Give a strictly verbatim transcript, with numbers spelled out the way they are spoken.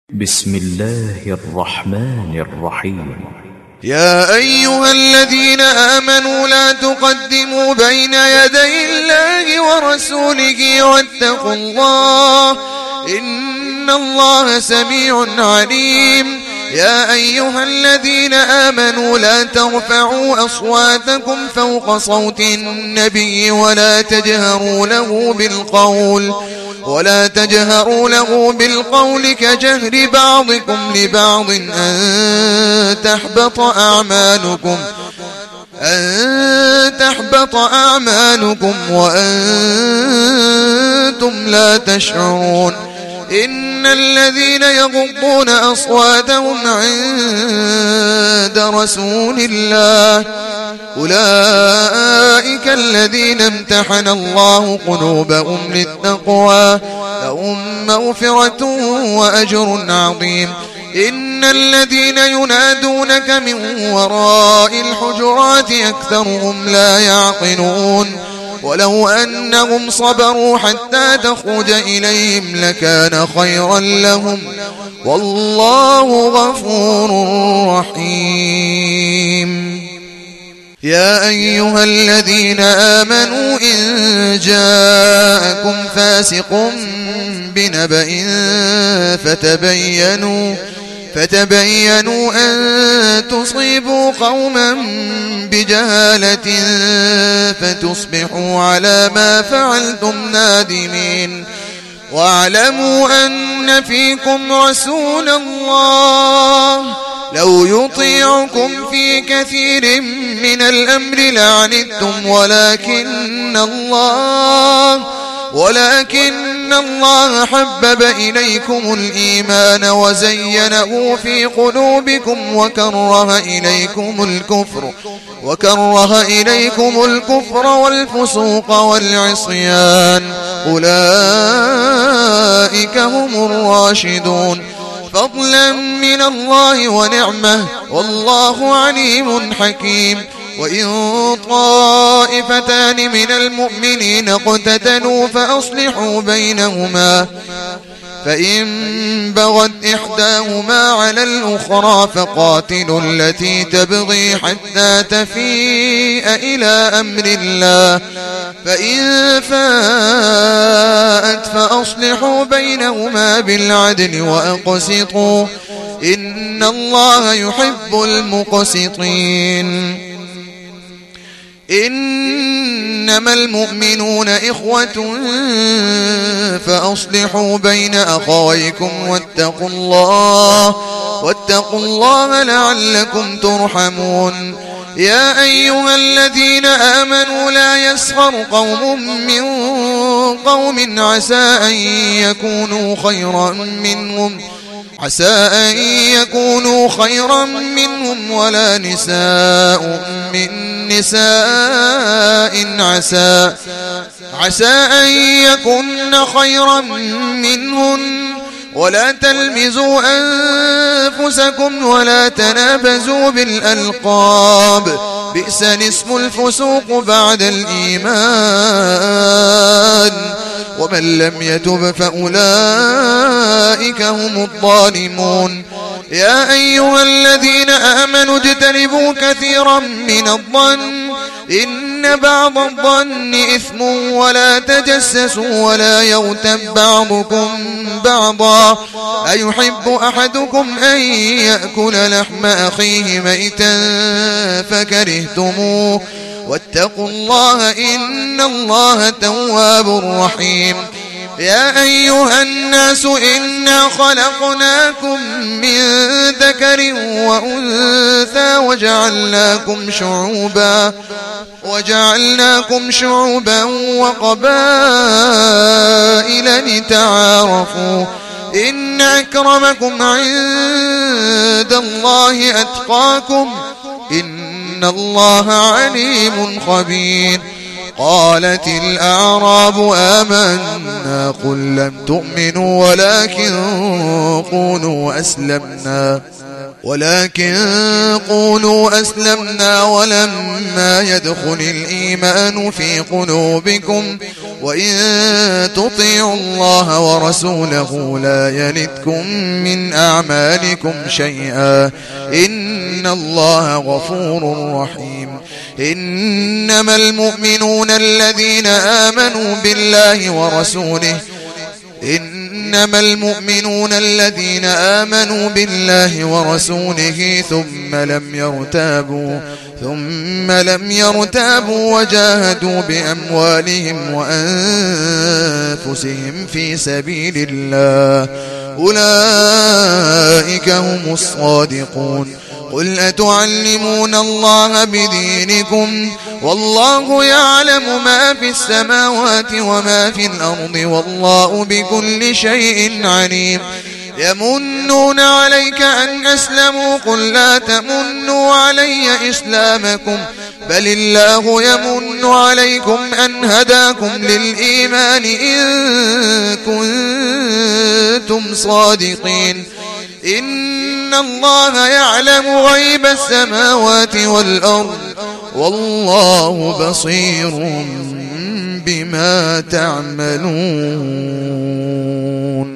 بسم الله الرحمن الرحيم. يا أيها الذين آمنوا لا تقدموا بين يدي الله ورسوله واتقوا الله إن الله سميع عليم. يا أيها الذين آمنوا لا ترفعوا أصواتكم فوق صوت النبي ولا تجهروا له بالقول ولا تجهروا له بالقول كجهر بعضكم لبعض أن تحبط أعمالكم أن تحبط أعمالكم وأنتم لا تشعرون. إن الذين يغضون أصواتهم عند رسول الله أولئك الذين امتحن الله قلوبهم للتقوى لهم مغفرة وأجر عظيم. إن الذين ينادونك من وراء الحجرات أكثرهم لا يعقلون. ولو أنهم صبروا حتى تخرج إليهم لكان خيرا لهم والله غفور رحيم. يا أيها الذين آمنوا إن جاءكم فاسق بنبأ فتبينوا فتبينوا أن تصيبوا قوما بجهالة فتصبحوا على ما فعلتم نادمين. واعلموا أن فيكم رسول الله لو يطيعكم في كثير من الأمر لعنتم ولكن الله ولكن الله حبب إليكم الإيمان وزينه في قلوبكم وكره إليكم الكفر وكره إليكم الكفر والفسوق والعصيان أولئك هم الراشدون فضلا من الله ونعمه والله عليم حكيم. وإن طائفتان من المؤمنين اقتتلوا فأصلحوا بينهما فإن بغت إحداهما على الأخرى فقاتلوا التي تبغي حتى تفيء إلى أمر الله فإن فاءت فأصلحوا بينهما بالعدل وأقسطوا إن الله يحب المقسطين. إنما المؤمنون إخوة فأصلحوا بين أخويكم واتقوا الله واتقوا الله لعلكم ترحمون. يا أيها الذين آمنوا لا يسخر قوم من قوم عسى أن يكونوا خيرا منهم عسى أن يكونوا خيرا منهم ولا نساء من نساء عسى عسى أن يكون خيرا منهن ولا تلمزوا أنفسكم ولا تنابزوا بالألقاب بئس الاسم الفسوق بعد الإيمان ومن لم يتب فأولئك هم الظالمون. يا أيها الذين آمنوا اجتنبوا كثيرا من الظن إن بعض الظن إثم ولا تجسسوا ولا يغتب بعضكم بعضا أيحب أحدكم أن يأكل لحم أخيه ميتا فكرهتموه واتقوا الله إن الله تواب رحيم. يا أيها الناس إنا خلقناكم من ذكر وأنثى وجعلناكم شعوبا وجعلناكم شعوبا وقبائل لتعارفوا إن أكرمكم عند الله أتقاكم إن الله عليم خبير. قالت الأعراب آمنا قل لم تؤمنوا ولكن قولوا أسلمنا ولكن قولوا أسلمنا ولما يدخل الإيمان في قلوبكم وإن تطيعوا الله ورسوله لا يلتكم من أعمالكم شيئا إن الله غفور رحيم. إنما المؤمنون الذين آمنوا بالله ورسوله إنما المؤمنون الذين آمنوا بالله ورسوله ثم لم يرتابوا ثم لم يرتابوا وجاهدوا بأموالهم وأنفسهم في سبيل الله أولئك هم الصادقون. قل أتعلمون الله بدينكم والله يعلم ما في السماوات وما في الأرض والله بكل شيء عليم. يمنون عليك أن أسلموا قل لا تمنوا علي إسلامكم بل الله يمن عليكم أن هداكم للإيمان إن كنتم صادقين. إن الله يعلم غيب السماوات والأرض والله بصير بما تعملون.